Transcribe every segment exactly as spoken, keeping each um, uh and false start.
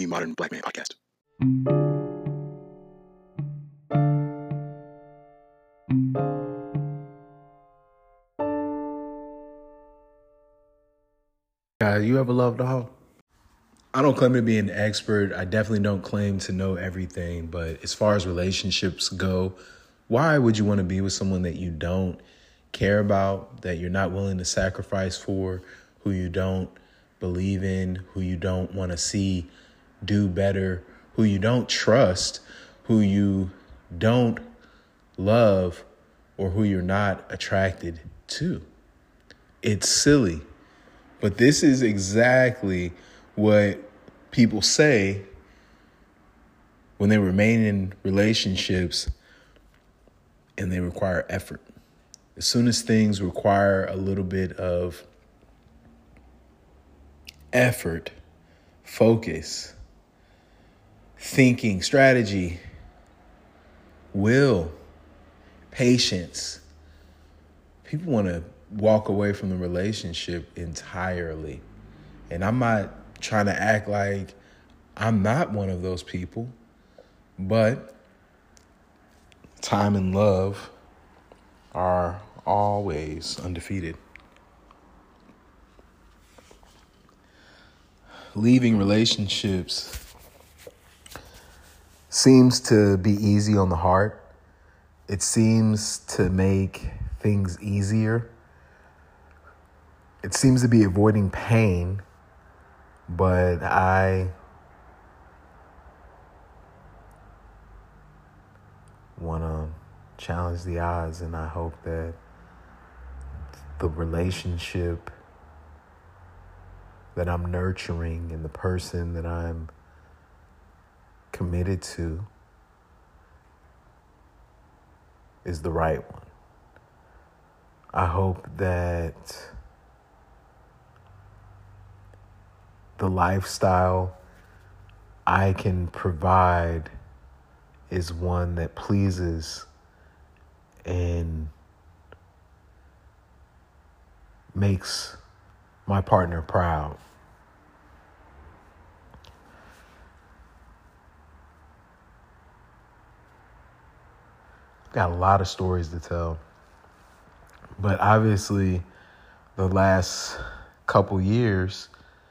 the Modern Black Man Podcast. Uh, you ever loved a hoe? I don't claim to be an expert. I definitely don't claim to know everything. But as far as relationships go, why would you want to be with someone that you don't care about, that you're not willing to sacrifice for, who you don't believe in, who you don't want to see do better, who you don't trust, who you don't love, or who you're not attracted to? It's silly. But this is exactly what people say when they remain in relationships and they require effort. As soon as things require a little bit of effort, focus, thinking, strategy, will, patience, people want to walk away from the relationship entirely. And I'm not trying to act like I'm not one of those people, but time and love are always undefeated. Leaving relationships seems to be easy on the heart. It seems to make things easier. It seems to be avoiding pain, but I want to challenge the odds, and I hope that the relationship that I'm nurturing and the person that I'm committed to is the right one. I hope that the lifestyle I can provide is one that pleases and makes my partner proud. I've got a lot of stories to tell, but obviously the last couple years,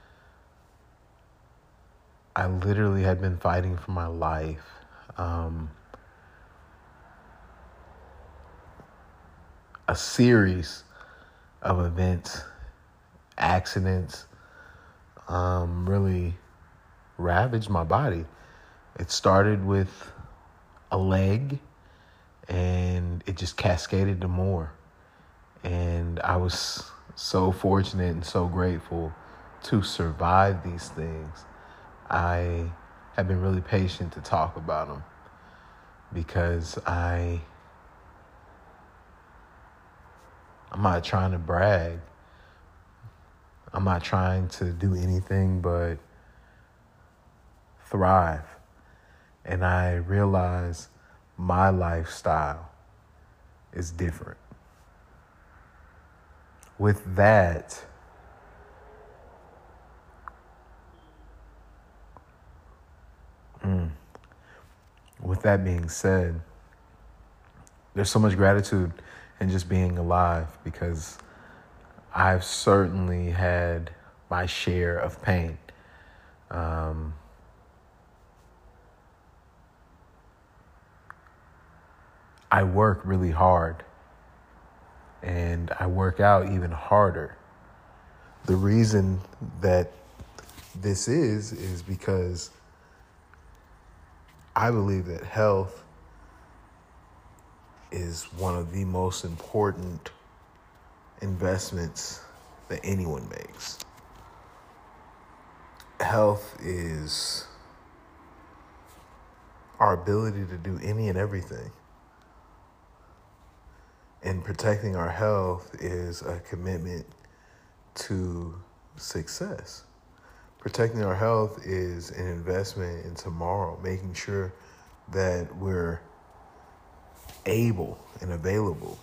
I literally had been fighting for my life. Um, a series of events, accidents, um, really ravaged my body. It started with a leg, and it just cascaded to more. And I was so fortunate and so grateful to survive these things. I have been really patient to talk about them because I, I'm not trying to brag. I'm not trying to do anything but thrive. And I realize my lifestyle is different. With that, mm, with that being said, there's so much gratitude in just being alive, because I've certainly had my share of pain. Um, I work really hard, and I work out even harder. The reason that this is, is because I believe that health is one of the most important investments that anyone makes. Health is our ability to do any and everything. And protecting our health is a commitment to success. Protecting our health is an investment in tomorrow, making sure that we're able and available.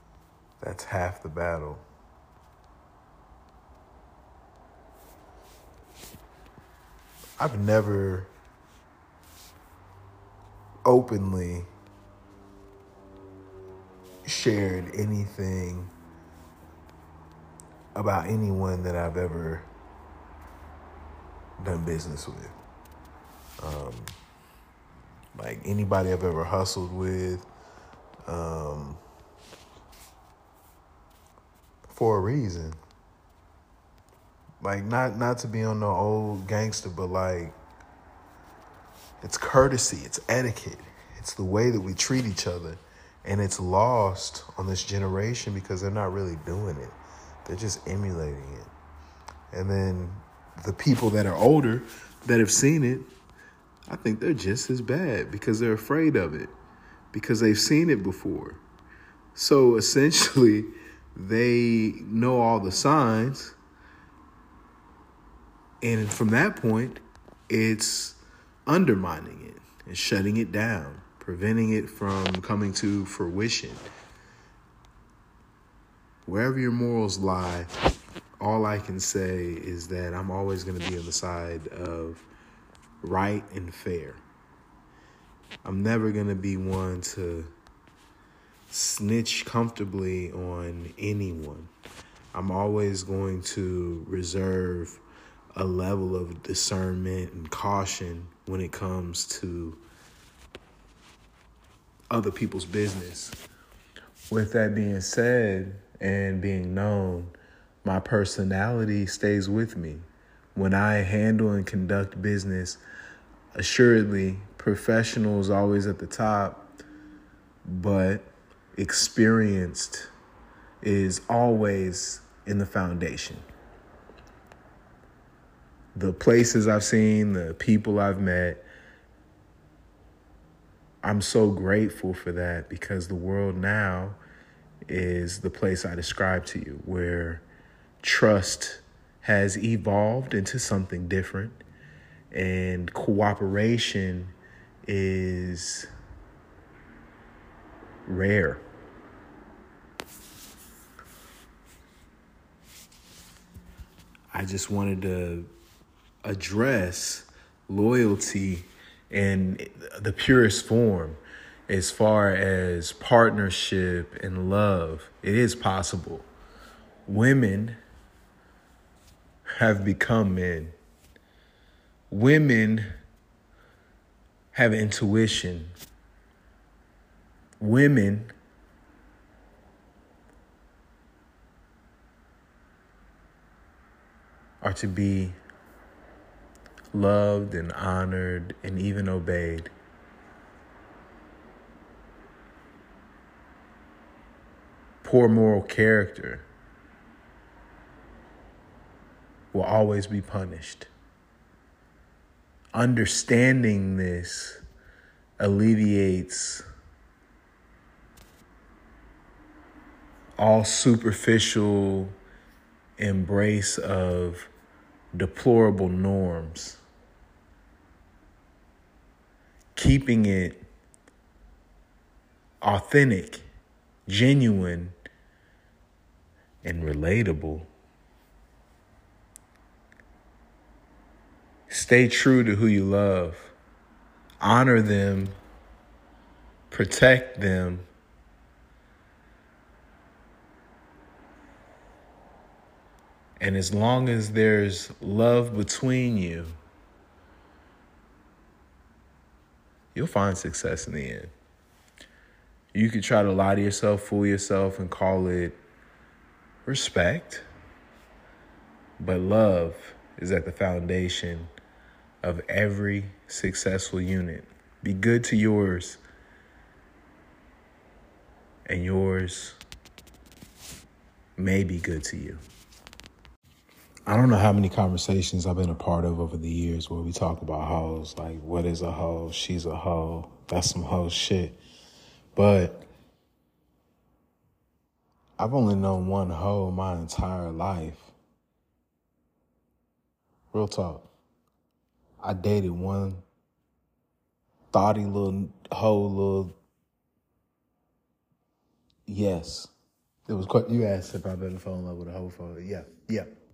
That's half the battle. I've never openly shared anything about anyone that I've ever done business with. Um, like anybody I've ever hustled with, um, for a reason. Like not not to be on the old gangster, but like it's courtesy, it's etiquette, it's the way that we treat each other, and it's lost on this generation because they're not really doing it. They're just emulating it. And then the people that are older that have seen it, I think they're just as bad because they're afraid of it, because they've seen it before. So essentially, they know all the signs. And from that point, it's undermining it and shutting it down, preventing it from coming to fruition. Wherever your morals lie, all I can say is that I'm always going to be on the side of right and fair. I'm never going to be one to snitch comfortably on anyone. I'm always going to reserve a level of discernment and caution when it comes to other people's business. With that being said and being known, my personality stays with me. When I handle and conduct business, assuredly, professional is always at the top, but experienced is always in the foundation. The places I've seen, the people I've met, I'm so grateful for that because the world now is the place I described to you, where trust has evolved into something different and cooperation is rare. I just wanted to address loyalty in the purest form as far as partnership and love. It is possible. Women have become men. Women have intuition. Women are to be loved and honored and even obeyed. Poor moral character will always be punished. Understanding this alleviates all superficial embrace of deplorable norms. Keeping it authentic, genuine, and relatable. Stay true to who you love. Honor them. Protect them. And as long as there's love between you, you'll find success in the end. You could try to lie to yourself, fool yourself, and call it respect. But love is at the foundation of every successful unit. Be good to yours, and yours may be good to you. I don't know how many conversations I've been a part of over the years where we talk about hoes, like what is a hoe? She's a hoe. That's some hoe shit. But I've only known one hoe my entire life. Real talk. I dated one thoughty little hoe, little. Yes. It was quite, you asked if I've ever fallen in love with a hoe for, yeah, yeah.